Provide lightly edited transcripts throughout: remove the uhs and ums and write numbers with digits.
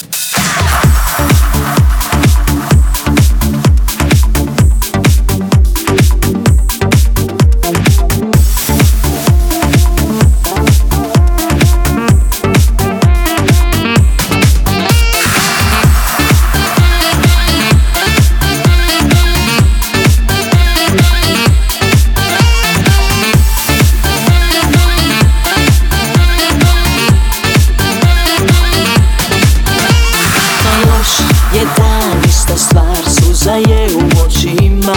Ista stvar, suza je u očima.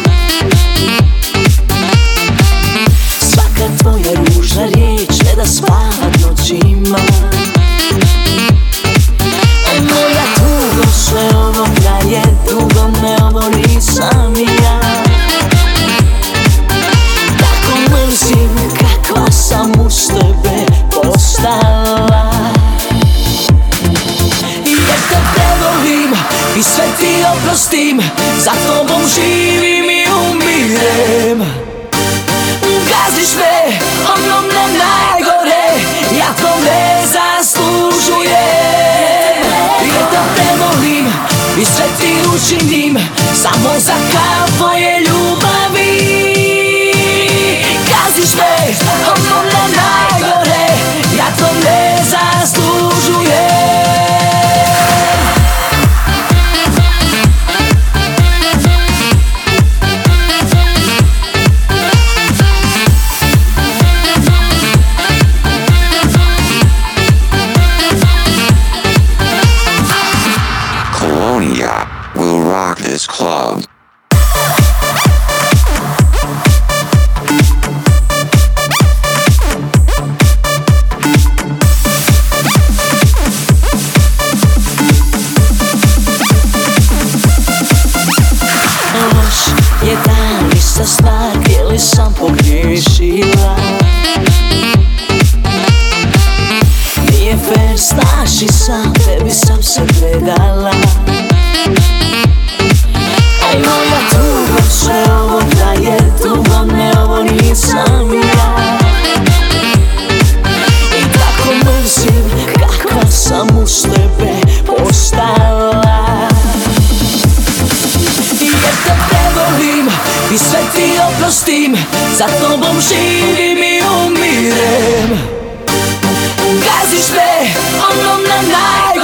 Svaka tvoja ružna riječ ne da spavat noćima. Moja tugo, sve ovo traje dugo, ne ovo nisam ja. Tako mrzim kakva sam uz tebe postala. Jer te prevolim i sve ti oprostim, za tobom živim i umirem. Gaziš me, ono na najgore, ja to ne zaslužujem. Jer te prevolim i sve ti učinim, samo za kap tvoje ljubavi. Gaziš me, ono na najgore, ja to ne zaslužujem. Will rock this club. Loš je dan, ista stvar, gdje li sam pogriješila. Nije fair, znaš i sam, tebi sam se predala. Aj moja tugo, sve ovo traje dugo, ne ovo nisam ja. I tako mrzim kakva sam uz tebe postala. Jer te prevolim i sve ti oprostim, za tobom živim i umirem. Gaziš me, ono na